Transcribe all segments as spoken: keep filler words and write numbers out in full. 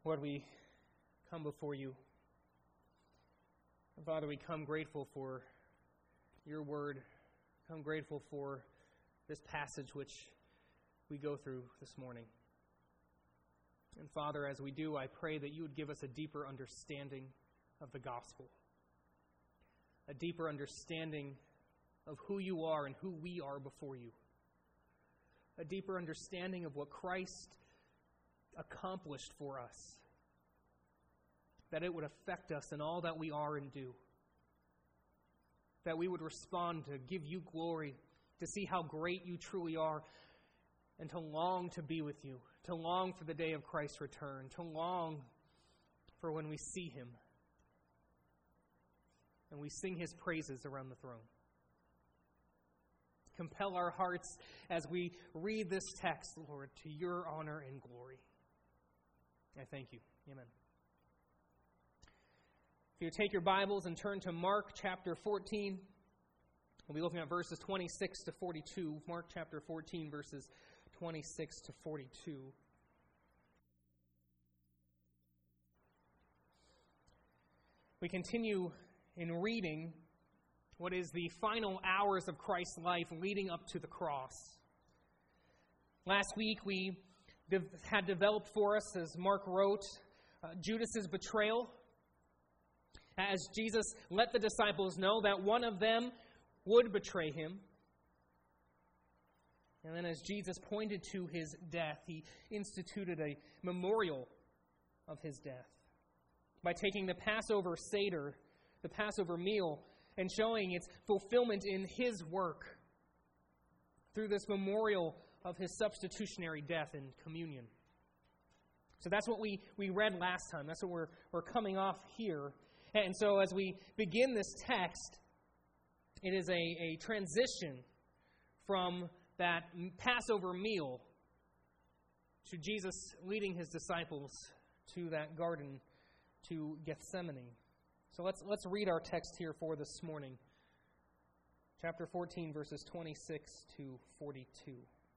Lord, we come before you. And Father, we come grateful for your word. Come grateful for this passage which we go through this morning. And Father, as we do, I pray that you would give us a deeper understanding of the gospel, a deeper understanding of who you are and who we are before you, a deeper understanding of what Christ accomplished for us, that it would affect us in all that we are and do, that we would respond to give you glory, to see how great you truly are, and to long to be with you, to long for the day of Christ's return, to long for when we see him and we sing his praises around the throne. Compel our hearts as we read this text, Lord, to your honor and glory. I thank you. Amen. If you take your Bibles and turn to Mark chapter fourteen, we'll be looking at verses twenty-six to forty-two. Mark chapter fourteen, verses twenty-six to forty-two. We continue in reading what is the final hours of Christ's life leading up to the cross. Last week we had developed for us, as Mark wrote, uh, Judas's betrayal, as Jesus let the disciples know that one of them would betray him. And then as Jesus pointed to his death, he instituted a memorial of his death by taking the Passover Seder, the Passover meal, and showing its fulfillment in his work through this memorial of his substitutionary death and communion. So that's what we, we read last time. That's what we're, we're coming off here. And so as we begin this text, it is a, a transition from that Passover meal to Jesus leading his disciples to that garden, to Gethsemane. So let's let's read our text here for this morning. Chapter fourteen, verses twenty-six to forty-two.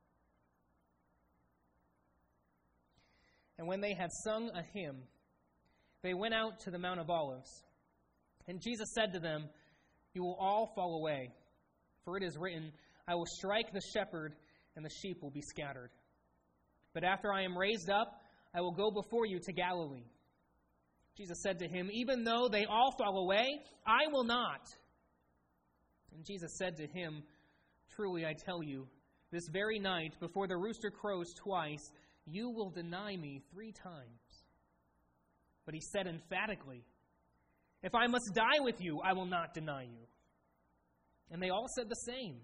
And when they had sung a hymn, they went out to the Mount of Olives. And Jesus said to them, "You will all fall away, for it is written, I will strike the shepherd, and the sheep will be scattered. But after I am raised up, I will go before you to Galilee." Jesus said to him, "Even though they all fall away, I will not." And Jesus said to him, "Truly I tell you, this very night, before the rooster crows twice, you will deny me three times." But he said emphatically, "If I must die with you, I will not deny you." And they all said the same.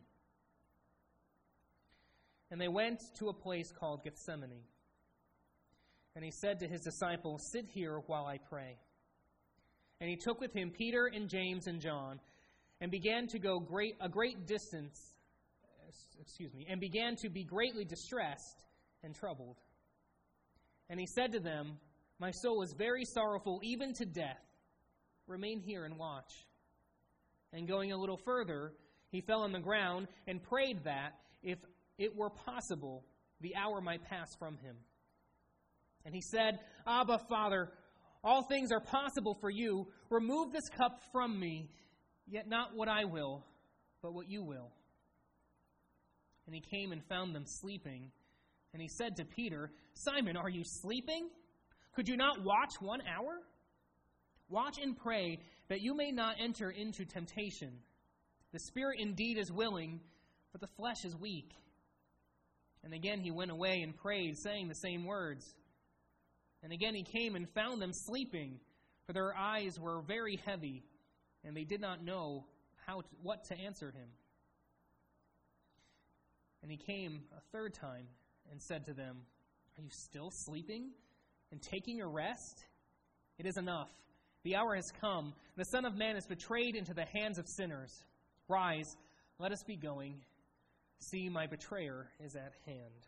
And they went to a place called Gethsemane. And he said to his disciples, "Sit here while I pray." And he took with him Peter and James and John, and began to go great a great distance, excuse me, and began to be greatly distressed and troubled. And he said to them, "My soul is very sorrowful, even to death. Remain here and watch." And going a little further, he fell on the ground and prayed that, if it were possible, the hour might pass from him. And he said, "Abba, Father, all things are possible for you. Remove this cup from me, yet not what I will, but what you will." And he came and found them sleeping. And he said to Peter, "Simon, are you sleeping? Could you not watch one hour? Watch and pray that you may not enter into temptation. The spirit indeed is willing, but the flesh is weak." And again he went away and prayed, saying the same words. And again he came and found them sleeping, for their eyes were very heavy, and they did not know how to, what to answer him. And he came a third time and said to them, "Are you still sleeping and taking your rest? It is enough. The hour has come. The Son of Man is betrayed into the hands of sinners. Rise, let us be going. See, my betrayer is at hand."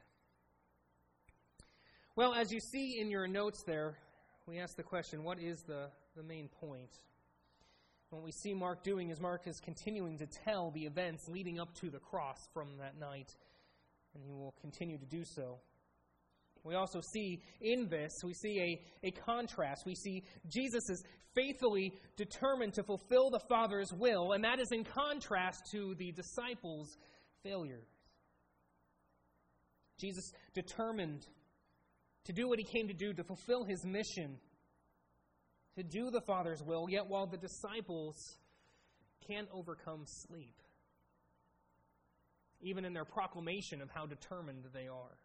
Well, as you see in your notes there, we ask the question, what is the, the main point? What we see Mark doing is Mark is continuing to tell the events leading up to the cross from that night, and he will continue to do so. we also see in this, we see a, a contrast. We see Jesus is faithfully determined to fulfill the Father's will, and that is in contrast to the disciples' failures. Jesus determined to do what he came to do, to fulfill his mission, to do the Father's will, yet while the disciples can't overcome sleep, even in their proclamation of how determined they are.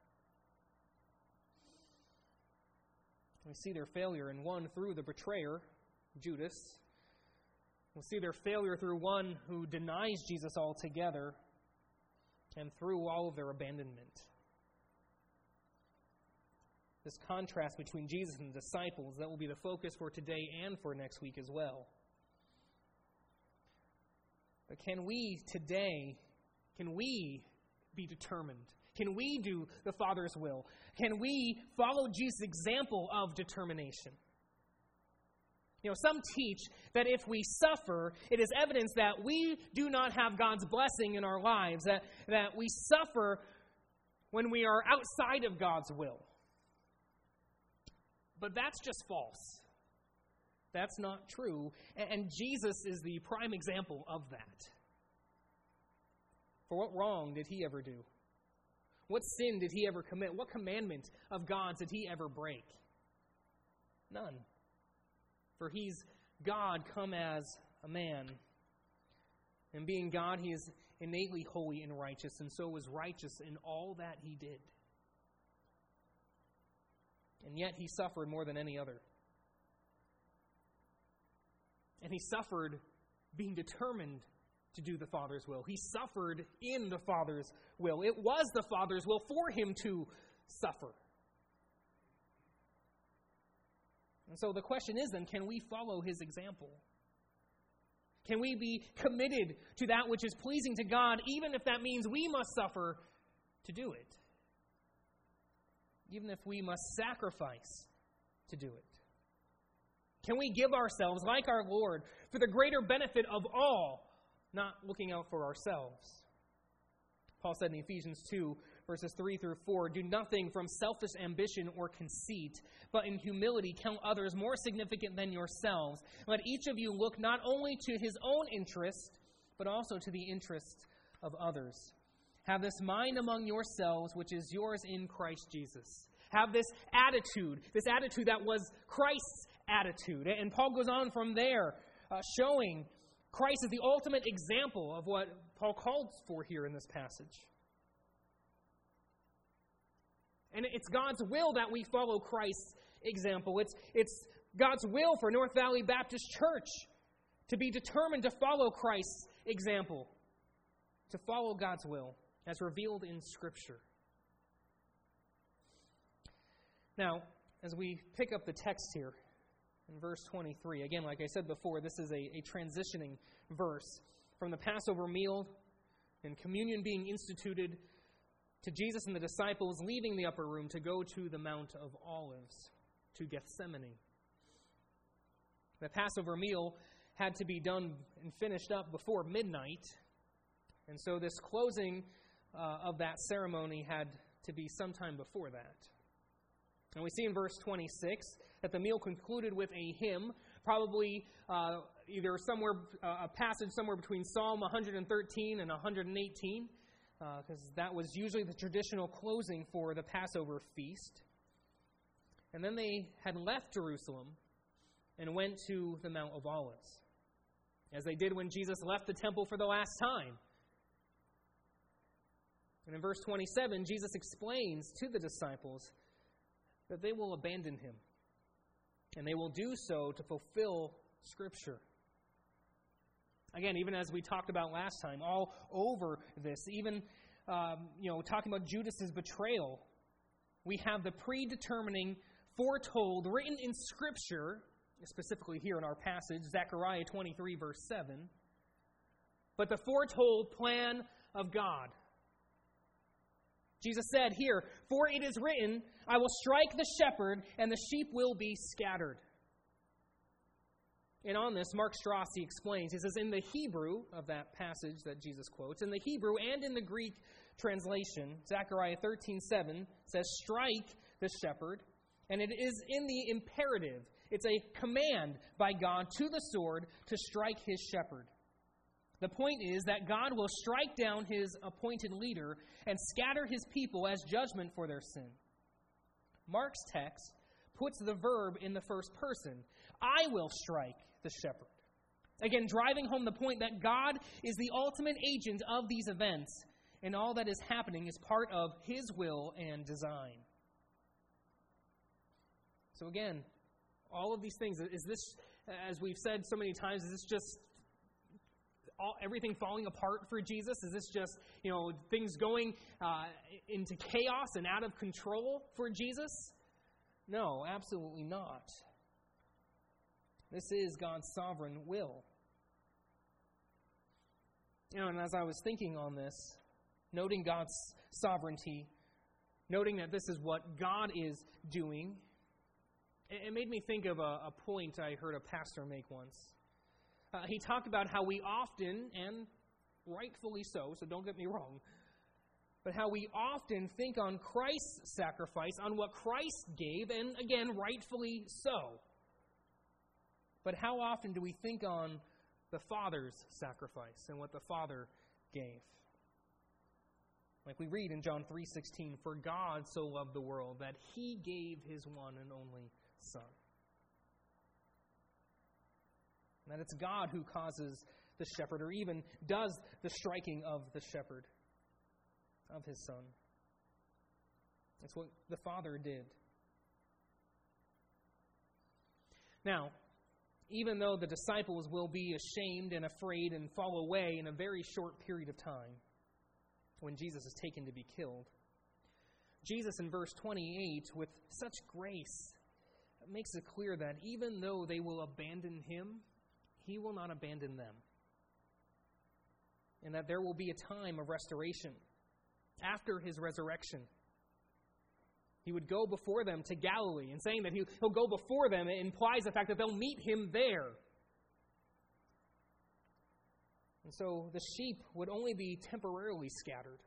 We see their failure in one through the betrayer, Judas. We'll see their failure through one who denies Jesus altogether, and through all of their abandonment. This contrast between Jesus and the disciples, that will be the focus for today and for next week as well. But can we today, can we be determined? Can we do the Father's will? Can we follow Jesus' example of determination? You know, some teach that if we suffer, it is evidence that we do not have God's blessing in our lives, that, that we suffer when we are outside of God's will. But that's just false. That's not true. And Jesus is the prime example of that. For what wrong did he ever do? What sin did he ever commit? What commandment of God's did he ever break? None. For he's God come as a man. And being God, he is innately holy and righteous, and so was righteous in all that he did. And yet he suffered more than any other. And he suffered being determined to do the Father's will. He suffered in the Father's will. It was the Father's will for him to suffer. And so the question is then, can we follow his example? Can we be committed to that which is pleasing to God, even if that means we must suffer to do it? Even if we must sacrifice to do it? Can we give ourselves, like our Lord, for the greater benefit of all, not looking out for ourselves? Paul said in Ephesians two, verses three through four, "Do nothing from selfish ambition or conceit, but in humility count others more significant than yourselves. Let each of you look not only to his own interest, but also to the interest of others. Have this mind among yourselves, which is yours in Christ Jesus." Have this attitude, this attitude that was Christ's attitude. And Paul goes on from there, uh, showing Christ as the ultimate example of what Paul calls for here in this passage. And it's God's will that we follow Christ's example. It's, it's God's will for North Valley Baptist Church to be determined to follow Christ's example, to follow God's will as revealed in Scripture. Now, as we pick up the text here in verse twenty-three, again, like I said before, this is a, a transitioning verse from the Passover meal and communion being instituted to Jesus and the disciples leaving the upper room to go to the Mount of Olives, to Gethsemane. The Passover meal had to be done and finished up before midnight, and so this closing uh, of that ceremony had to be sometime before that. And we see in verse twenty-six that the meal concluded with a hymn, probably uh, either somewhere uh, a passage somewhere between Psalm one hundred thirteen and one hundred eighteen, because uh, that was usually the traditional closing for the Passover feast. And then they had left Jerusalem and went to the Mount of Olives, as they did when Jesus left the temple for the last time. And in verse twenty-seven, Jesus explains to the disciples that they will abandon him, and they will do so to fulfill Scripture. Again, even as we talked about last time, all over this, even um, you know, talking about Judas's betrayal, we have the predetermining, foretold, written in Scripture, specifically here in our passage, Zechariah twenty-three, verse seven, but the foretold plan of God. Jesus said here, "For it is written, I will strike the shepherd, and the sheep will be scattered." And on this, Mark Strauss explains, he says, in the Hebrew of that passage that Jesus quotes, in the Hebrew and in the Greek translation, Zechariah thirteen seven says, "Strike the shepherd, and it is in the imperative. It's a command by God to the sword to strike his shepherd. The point is that God will strike down his appointed leader and scatter his people as judgment for their sin. Mark's text puts the verb in the first person. I will strike the shepherd. Again, driving home the point that God is the ultimate agent of these events, and all that is happening is part of his will and design. So again, all of these things, is this, as we've said so many times, is this just all, everything falling apart for Jesus? Is this just, you know, things going uh, into chaos and out of control for Jesus? No, absolutely not. This is God's sovereign will. You know, and as I was thinking on this, noting God's sovereignty, noting that this is what God is doing, it made me think of a, a point I heard a pastor make once. Uh, he talked about how we often, and rightfully so, so don't get me wrong, but how we often think on Christ's sacrifice, on what Christ gave, and again, rightfully so. But how often do we think on the Father's sacrifice and what the Father gave? Like we read in John three sixteen, "For God so loved the world that he gave his one and only Son." And that it's God who causes the shepherd, or even does the striking of the shepherd, of his Son. That's what the Father did. Now, even though the disciples will be ashamed and afraid and fall away in a very short period of time when Jesus is taken to be killed, Jesus in verse twenty-eight, with such grace, makes it clear that even though they will abandon him, he will not abandon them. And that there will be a time of restoration after his resurrection. He would go before them to Galilee, and saying that he'll go before them implies the fact that they'll meet him there. And so the sheep would only be temporarily scattered.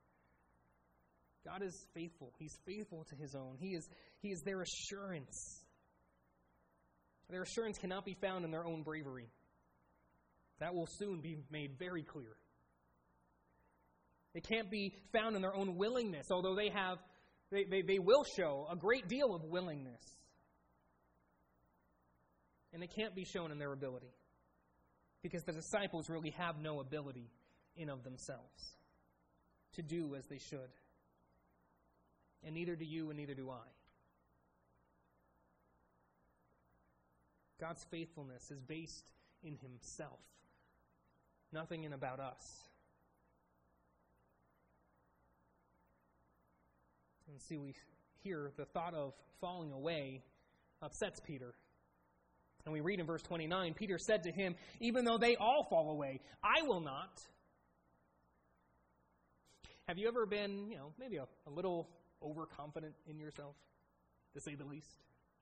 God is faithful. He's faithful to his own. He is, he is their assurance. Their assurance cannot be found in their own bravery. That will soon be made very clear. It can't be found in their own willingness, although they have They, they, they will show a great deal of willingness. And it can't be shown in their ability. Because the disciples really have no ability in of themselves to do as they should. And neither do you, and neither do I. God's faithfulness is based in himself. Nothing in about us. And see, we hear the thought of falling away upsets Peter. And we read in verse twenty-nine, Peter said to him, "Even though they all fall away, I will not." Have you ever been, you know, maybe a, a little overconfident in yourself, to say the least?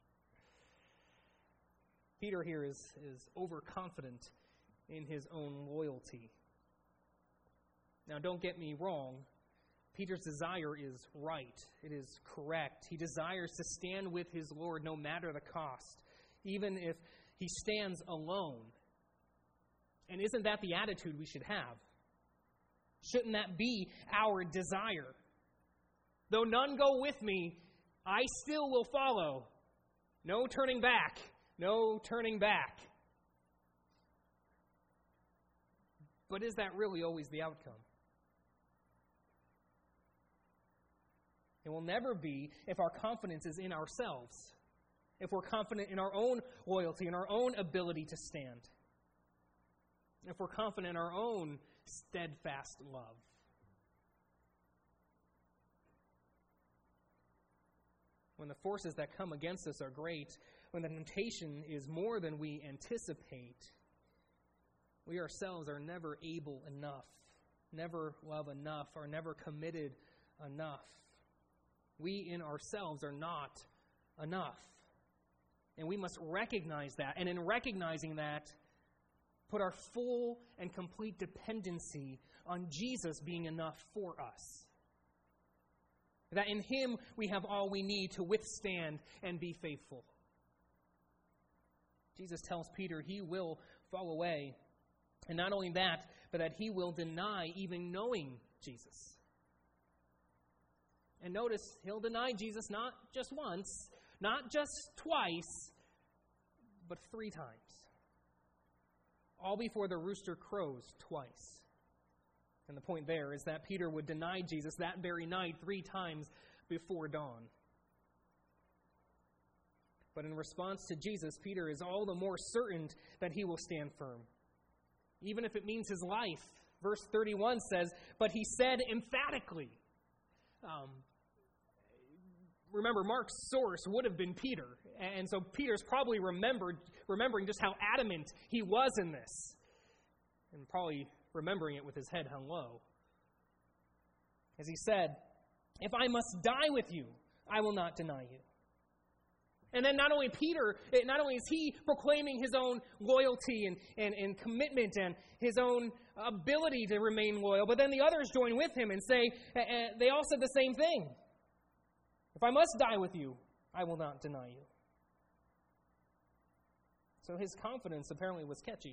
Peter here is, is overconfident in his own loyalty. Now, don't get me wrong. Peter's desire is right. It is correct. He desires to stand with his Lord no matter the cost, even if he stands alone. And isn't that the attitude we should have? Shouldn't that be our desire? Though none go with me, I still will follow. No turning back. No turning back. But is that really always the outcome? It will never be if our confidence is in ourselves, if we're confident in our own loyalty, in our own ability to stand, if we're confident in our own steadfast love. When the forces that come against us are great, when the temptation is more than we anticipate, we ourselves are never able enough, never love enough, or never committed enough. We in ourselves are not enough. And we must recognize that. And in recognizing that, put our full and complete dependency on Jesus being enough for us. That in Him we have all we need to withstand and be faithful. Jesus tells Peter he will fall away. And not only that, but that he will deny even knowing Jesus. And notice, he'll deny Jesus not just once, not just twice, but three times. All before the rooster crows twice. And the point there is that Peter would deny Jesus that very night three times before dawn. But in response to Jesus, Peter is all the more certain that he will stand firm, even if it means his life. Verse thirty-one says, but he said emphatically. Um, remember, Mark's source would have been Peter. And so Peter's probably remembered, remembering just how adamant he was in this. And probably remembering it with his head hung low. As he said, if I must die with you, I will not deny you. And then not only Peter, not only is he proclaiming his own loyalty and, and, and commitment and his own ability to remain loyal, but then the others join with him and say, uh, they all said the same thing. If I must die with you, I will not deny you. So his confidence apparently was catchy.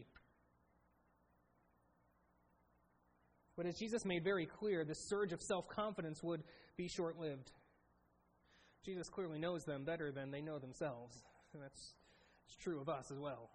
But as Jesus made very clear, this surge of self-confidence would be short-lived. Jesus clearly knows them better than they know themselves. And that's, that's true of us as well.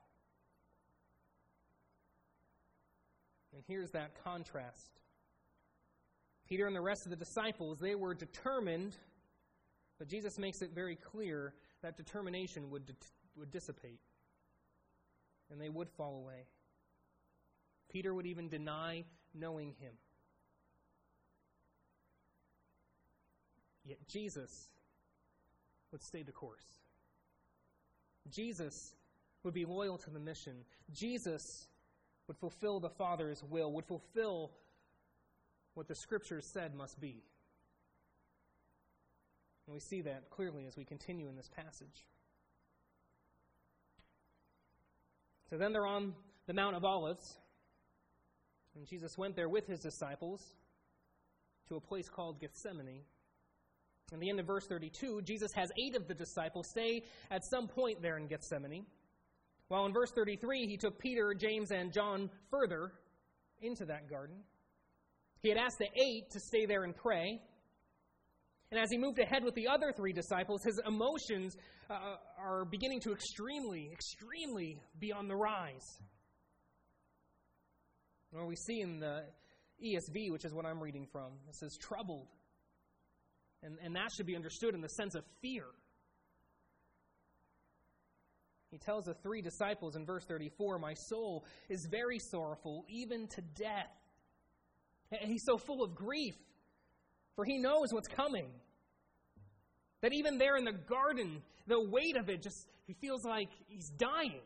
And here's that contrast. Peter and the rest of the disciples, they were determined, but Jesus makes it very clear that determination would, di- would dissipate. And they would fall away. Peter would even deny knowing him. Yet Jesus would stay the course. Jesus would be loyal to the mission. Jesus would fulfill the Father's will, would fulfill what the Scriptures said must be. And we see that clearly as we continue in this passage. So then they're on the Mount of Olives, and Jesus went there with his disciples to a place called Gethsemane. In the end of verse thirty-two, Jesus has eight of the disciples stay at some point there in Gethsemane. While in verse thirty-three, he took Peter, James, and John further into that garden. He had asked the eight to stay there and pray. And as he moved ahead with the other three disciples, his emotions uh, are beginning to extremely, extremely be on the rise. Well, we see in the E S V, which is what I'm reading from, it says troubled. And, and that should be understood in the sense of fear. He tells the three disciples in verse thirty-four, my soul is very sorrowful, even to death. And he's so full of grief, for he knows what's coming. That even there in the garden, the weight of it just, he feels like he's dying.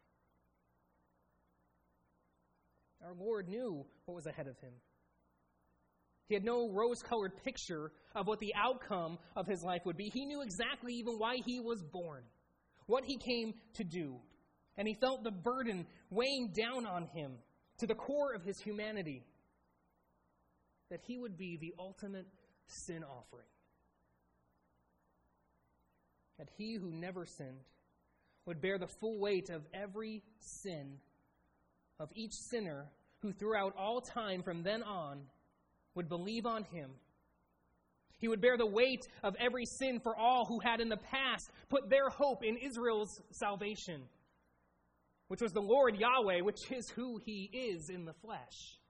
Our Lord knew what was ahead of him. He had no rose-colored picture of what the outcome of his life would be. He knew exactly even why he was born, what he came to do. And he felt the burden weighing down on him to the core of his humanity, that he would be the ultimate sin offering. That he who never sinned would bear the full weight of every sin of each sinner who throughout all time from then on would believe on him. He would bear the weight of every sin for all who had in the past put their hope in Israel's salvation, which was the Lord Yahweh, which is who he is in the flesh.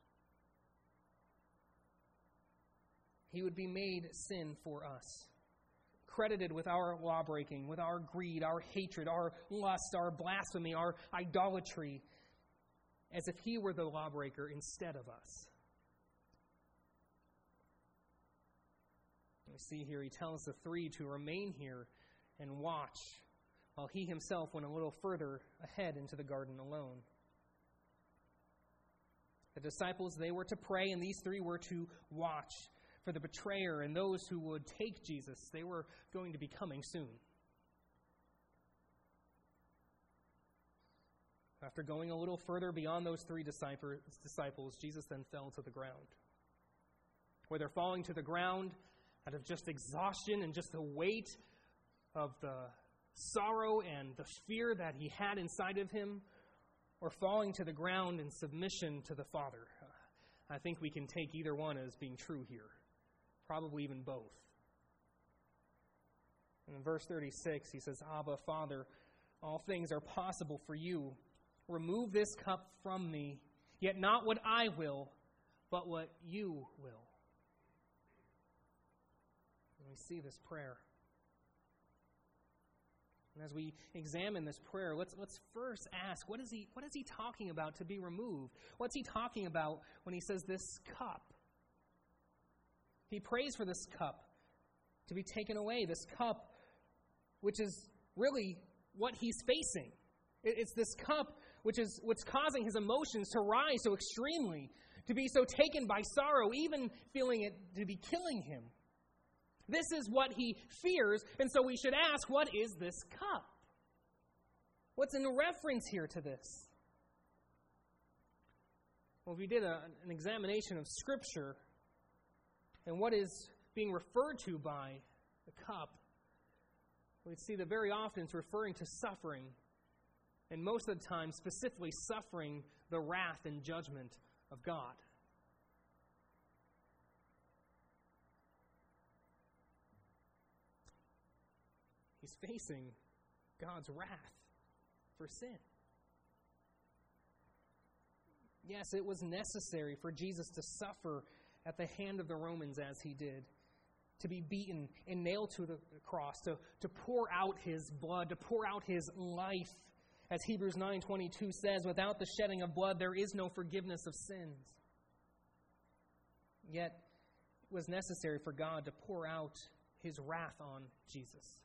He would be made sin for us, credited with our lawbreaking, with our greed, our hatred, our lust, our blasphemy, our idolatry, as if he were the lawbreaker instead of us. We see here he tells the three to remain here and watch, while he himself went a little further ahead into the garden alone. The disciples, they were to pray, and these three were to watch for the betrayer and those who would take Jesus. They were going to be coming soon. After going a little further beyond those three disciples, Jesus then fell to the ground. Whether falling to the ground out of just exhaustion and just the weight of the sorrow and the fear that he had inside of him, or falling to the ground in submission to the Father. I think we can take either one as being true here, probably even both. And in verse thirty-six, he says, Abba, Father, all things are possible for you. Remove this cup from me, yet not what I will, but what you will. And we see this prayer. And as we examine this prayer, let's let's first ask, what is he what is he talking about to be removed? What's he talking about when he says this cup? He prays for this cup to be taken away, this cup which is really what he's facing. It's this cup which is what's causing his emotions to rise so extremely, to be so taken by sorrow, even feeling it to be killing him. This is what he fears, and so we should ask, what is this cup? What's in reference here to this? Well, if we did a, an examination of Scripture and what is being referred to by the cup, we'd see that very often it's referring to suffering, and most of the time specifically suffering the wrath and judgment of God. He's facing God's wrath for sin. Yes, it was necessary for Jesus to suffer at the hand of the Romans as he did, to be beaten and nailed to the cross, to, to pour out his blood, to pour out his life. As Hebrews nine twenty-two says, without the shedding of blood, there is no forgiveness of sins. Yet, it was necessary for God to pour out his wrath on Jesus.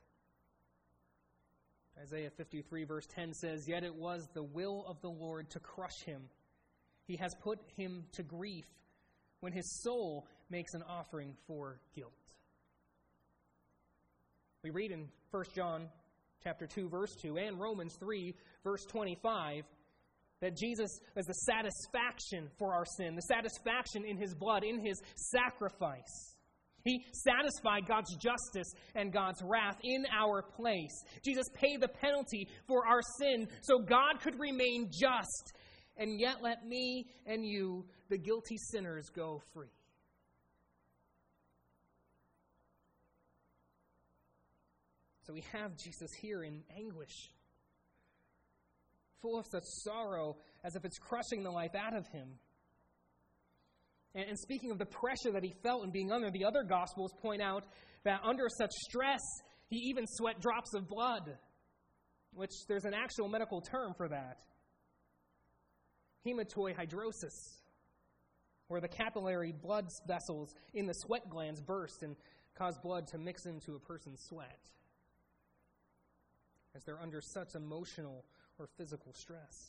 Isaiah fifty-three verse ten says, Yet it was the will of the Lord to crush him. He has put him to grief when his soul makes an offering for guilt. We read in First John chapter two, verse two, and Romans three, verse twenty-five, that Jesus is the satisfaction for our sin, the satisfaction in his blood, in his sacrifice. He satisfied God's justice and God's wrath in our place. Jesus paid the penalty for our sin so God could remain just, and yet let me and you, the guilty sinners, go free. So we have Jesus here in anguish, full of such sorrow as if it's crushing the life out of him. And, and speaking of the pressure that he felt in being under, the other Gospels point out that under such stress, he even sweat drops of blood, which there's an actual medical term for that. Hematohidrosis, where the capillary blood vessels in the sweat glands burst and cause blood to mix into a person's sweat, as they're under such emotional or physical stress.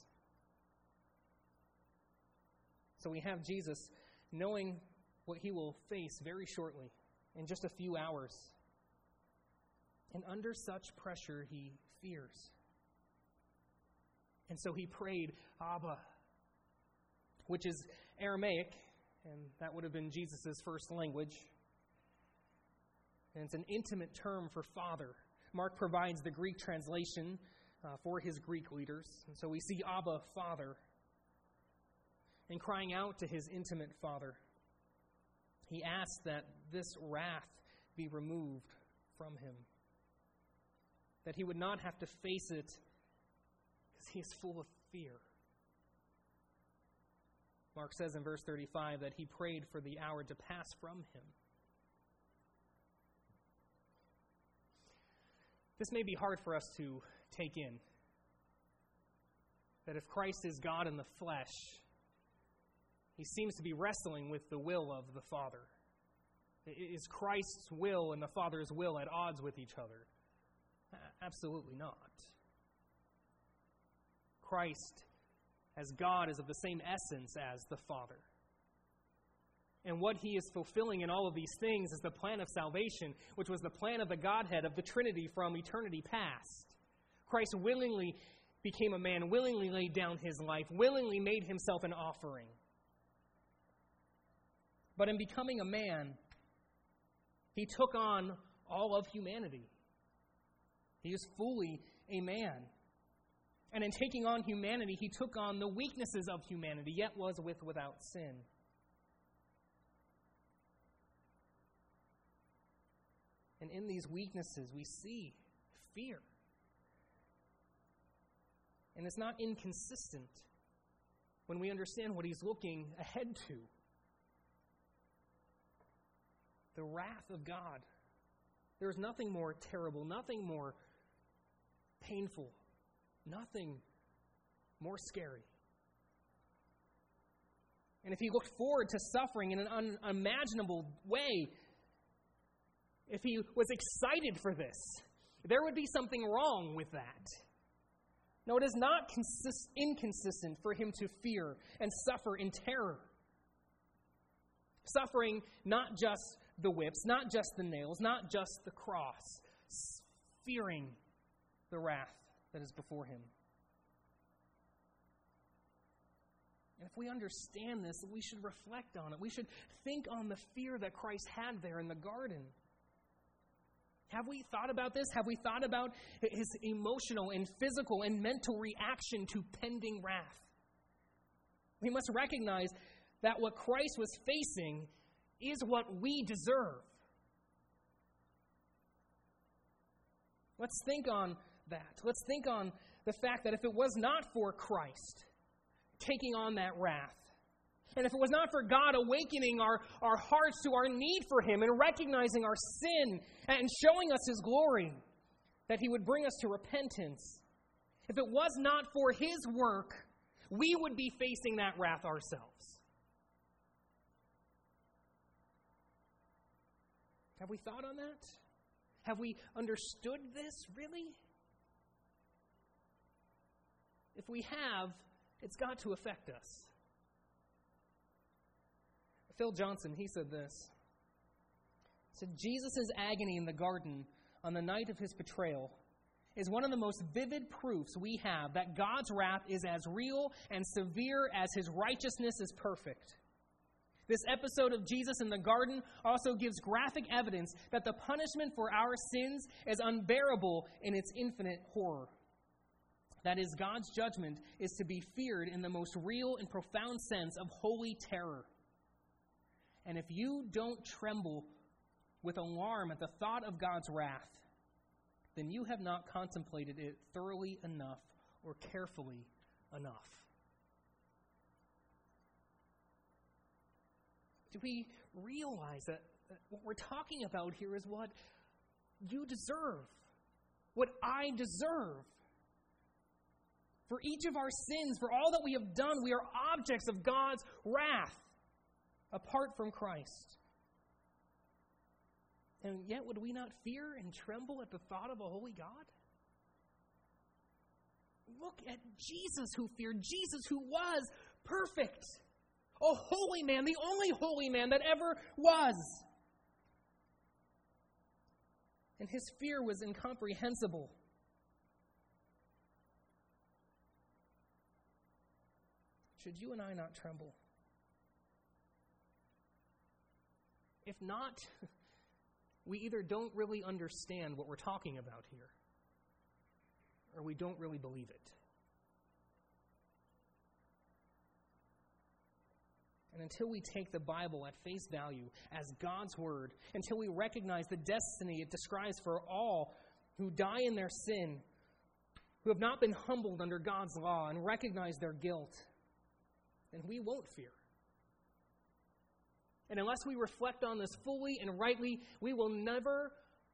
So we have Jesus knowing what he will face very shortly, in just a few hours. And under such pressure, he fears. And so he prayed, Abba, which is Aramaic, and that would have been Jesus' first language. And it's an intimate term for father. Mark provides the Greek translation uh, for his Greek readers. And so we see Abba, Father. And crying out to his intimate Father, he asks that this wrath be removed from him. That he would not have to face it because he is full of fear. Mark says in verse thirty-five that he prayed for the hour to pass from him. This may be hard for us to take in. That if Christ is God in the flesh, he seems to be wrestling with the will of the Father. Is Christ's will and the Father's will at odds with each other? Absolutely not. Christ, as God, is of the same essence as the Father. And what he is fulfilling in all of these things is the plan of salvation, which was the plan of the Godhead, of the Trinity from eternity past. Christ willingly became a man, willingly laid down his life, willingly made himself an offering. But in becoming a man, He took on all of humanity. He is fully a man. And in taking on humanity, he took on the weaknesses of humanity, yet was with without sin. And in these weaknesses, we see fear. And it's not inconsistent when we understand what he's looking ahead to. The wrath of God. There is nothing more terrible, nothing more painful, nothing more scary. And if he looked forward to suffering in an unimaginable way, if he was excited for this, there would be something wrong with that. No, it is not consist- inconsistent for him to fear and suffer in terror. Suffering not just the whips, not just the nails, not just the cross, fearing the wrath that is before him. And if we understand this, we should reflect on it. We should think on the fear that Christ had there in the garden. Have we thought about this? Have we thought about his emotional and physical and mental reaction to pending wrath? We must recognize that what Christ was facing is what we deserve. Let's think on that. Let's think on the fact that if it was not for Christ taking on that wrath, and if it was not for God awakening our, our hearts to our need for him and recognizing our sin and showing us his glory, that he would bring us to repentance, if it was not for his work, we would be facing that wrath ourselves. Have we thought on that? Have we understood this, really? If we have, it's got to affect us. Phil Johnson, he said this. He said, Jesus' agony in the garden on the night of his betrayal is one of the most vivid proofs we have that God's wrath is as real and severe as his righteousness is perfect. This episode of Jesus in the garden also gives graphic evidence that the punishment for our sins is unbearable in its infinite horror. That is, God's judgment is to be feared in the most real and profound sense of holy terror. And if you don't tremble with alarm at the thought of God's wrath, then you have not contemplated it thoroughly enough or carefully enough. Do we realize that what we're talking about here is what you deserve, what I deserve? For each of our sins, for all that we have done, we are objects of God's wrath apart from Christ. And yet, would we not fear and tremble at the thought of a holy God? Look at Jesus who feared, Jesus who was perfect, a holy man, the only holy man that ever was. And his fear was incomprehensible. Should you and I not tremble? If not, we either don't really understand what we're talking about here, or we don't really believe it. And until we take the Bible at face value as God's word, until we recognize the destiny it describes for all who die in their sin, who have not been humbled under God's law and recognize their guilt, then we won't fear. And unless we reflect on this fully and rightly, we will never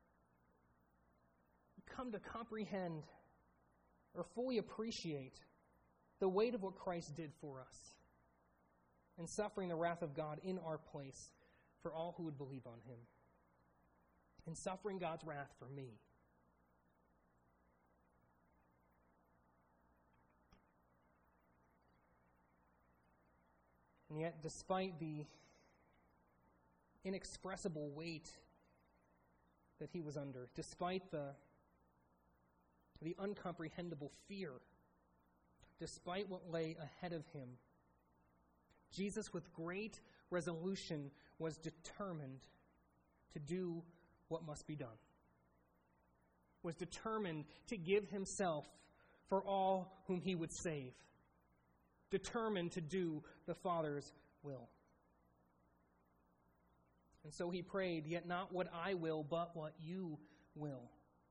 come to comprehend or fully appreciate the weight of what Christ did for us and suffering the wrath of God in our place for all who would believe on him, and suffering God's wrath for me. And yet, despite the inexpressible weight that he was under, despite the, the uncomprehendable fear, despite what lay ahead of him, Jesus, with great resolution, was determined to do what must be done, was determined to give himself for all whom he would save, determined to do the Father's will. And so he prayed, "Yet not what I will, but what you will."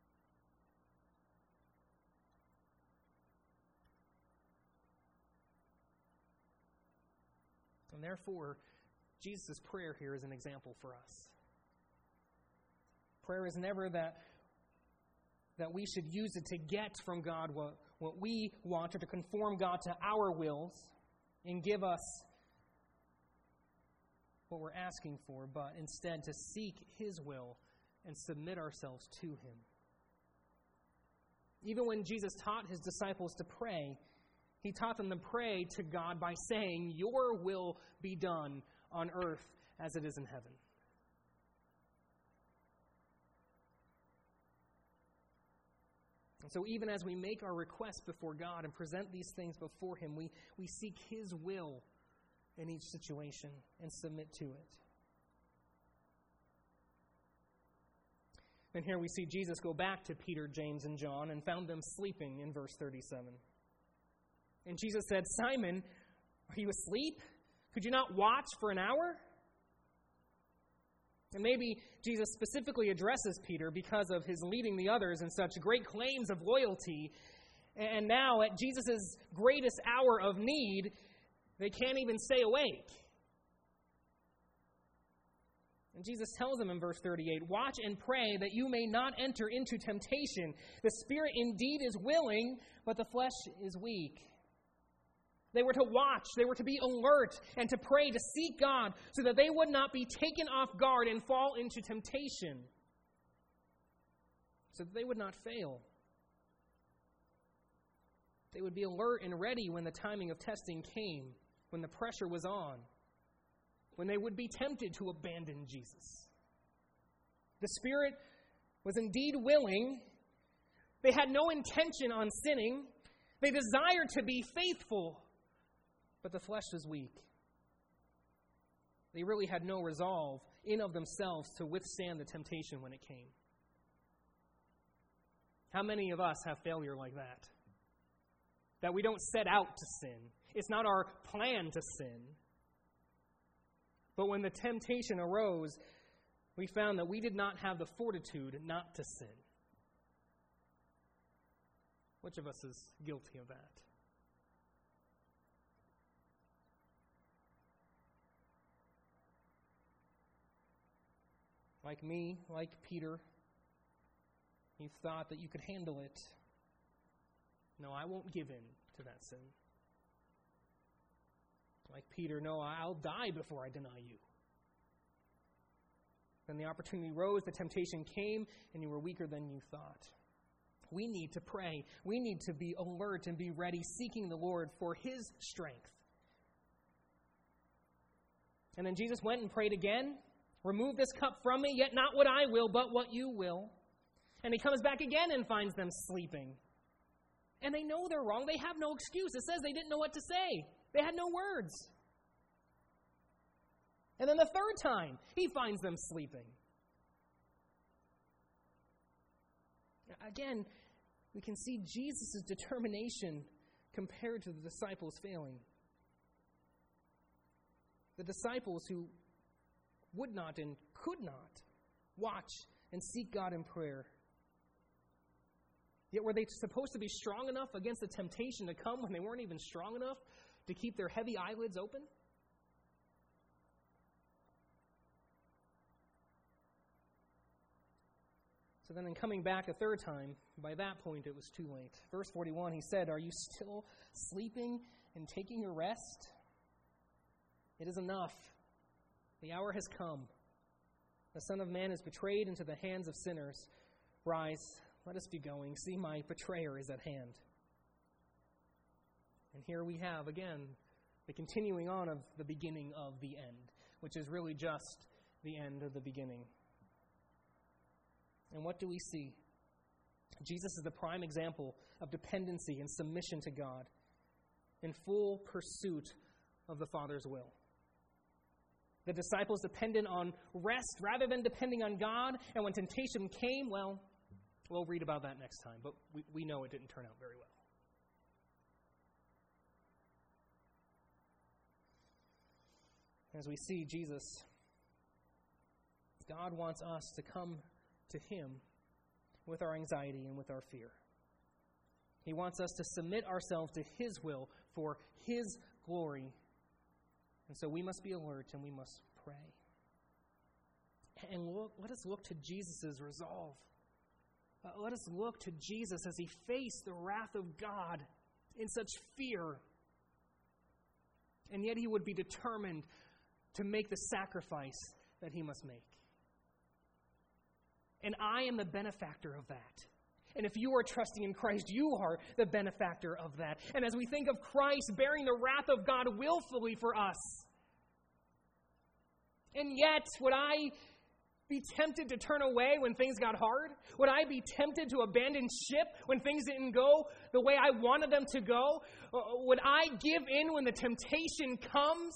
And therefore, Jesus' prayer here is an example for us. Prayer is never that, that we should use it to get from God what, what we want, or to conform God to our wills and give us what we're asking for, but instead to seek His will and submit ourselves to Him. Even when Jesus taught His disciples to pray, He taught them to pray to God by saying, "Your will be done on earth as it is in heaven." And so even as we make our requests before God and present these things before Him, we, we seek His will in each situation and submit to it. And here we see Jesus go back to Peter, James, and John and found them sleeping in verse thirty-seven. And Jesus said, "Simon, are you asleep? Could you not watch for an hour?" And maybe Jesus specifically addresses Peter because of his leading the others in such great claims of loyalty. And now, at Jesus' greatest hour of need, they can't even stay awake. And Jesus tells them in verse thirty-eight, "Watch and pray that you may not enter into temptation. The spirit indeed is willing, but the flesh is weak." They were to watch, they were to be alert, and to pray, to seek God, so that they would not be taken off guard and fall into temptation, so that they would not fail. They would be alert and ready when the timing of testing came, when the pressure was on, when they would be tempted to abandon Jesus. The Spirit was indeed willing. They had no intention on sinning. They desired to be faithful, but the flesh was weak. They really had no resolve in of themselves to withstand the temptation when it came. How many of us have failure like that? That we don't set out to sin. It's not our plan to sin. But when the temptation arose, we found that we did not have the fortitude not to sin. Which of us is guilty of that? Like me, like Peter, you thought that you could handle it. No, I won't give in to that sin. Like Peter, no, I'll die before I deny you. Then the opportunity rose, the temptation came, and you were weaker than you thought. We need to pray. We need to be alert and be ready, seeking the Lord for His strength. And then Jesus went and prayed again. "Remove this cup from me, yet not what I will, but what you will." And He comes back again and finds them sleeping. And they know they're wrong. They have no excuse. It says they didn't know what to say. They had no words. And then the third time, He finds them sleeping. Again, we can see Jesus' determination compared to the disciples failing. The disciples who would not and could not watch and seek God in prayer. Yet were they supposed to be strong enough against the temptation to come when they weren't even strong enough to keep their heavy eyelids open? So then in coming back a third time, by that point it was too late. Verse forty-one, He said, "Are you still sleeping and taking your rest? It is enough. The hour has come. The Son of Man is betrayed into the hands of sinners. Rise, let us be going. See, my betrayer is at hand." And here we have, again, the continuing on of the beginning of the end, which is really just the end of the beginning. And what do we see? Jesus is the prime example of dependency and submission to God in full pursuit of the Father's will. The disciples depended on rest rather than depending on God. And when temptation came, well, we'll read about that next time. But we, we know it didn't turn out very well. As we see Jesus, God wants us to come to Him with our anxiety and with our fear. He wants us to submit ourselves to His will for His glory. And so we must be alert and we must pray. And look, let us look to Jesus' resolve. Uh, let us look to Jesus as He faced the wrath of God in such fear. And yet He would be determined to make the sacrifice that He must make. And I am the benefactor of that. And if you are trusting in Christ, you are the benefactor of that. And as we think of Christ bearing the wrath of God willfully for us, and yet would I be tempted to turn away when things got hard? Would I be tempted to abandon ship when things didn't go the way I wanted them to go? Would I give in when the temptation comes?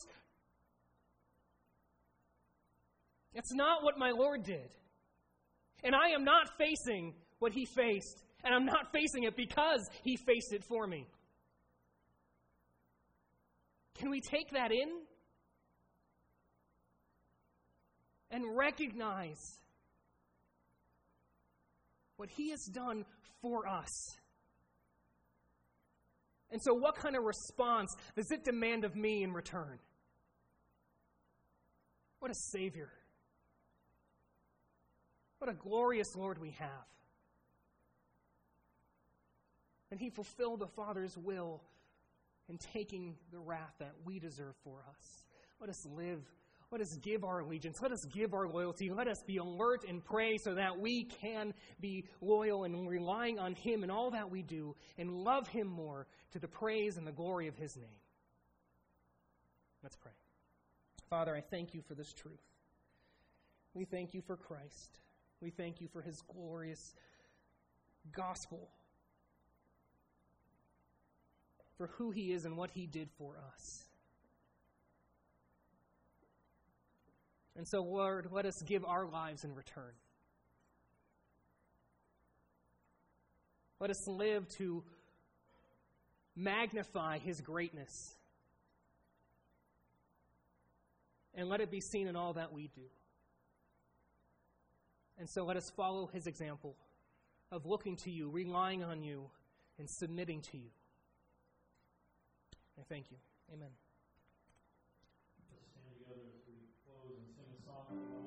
That's not what my Lord did. And I am not facing what He faced. And I'm not facing it because He faced it for me. Can we take that in? And recognize what He has done for us. And so what kind of response does it demand of me in return? What a Savior. What a glorious Lord we have. And He fulfilled the Father's will in taking the wrath that we deserve for us. Let us live. Let us give our allegiance. Let us give our loyalty. Let us be alert and pray so that we can be loyal and relying on Him in all that we do and love Him more to the praise and the glory of His name. Let's pray. Father, I thank You for this truth. We thank You for Christ. We thank You for His glorious gospel, for who He is and what He did for us. And so, Lord, let us give our lives in return. Let us live to magnify His greatness. And let it be seen in all that we do. And so let us follow His example of looking to You, relying on You, and submitting to You. I thank You. Amen. Let's stand together as we close and sing a song.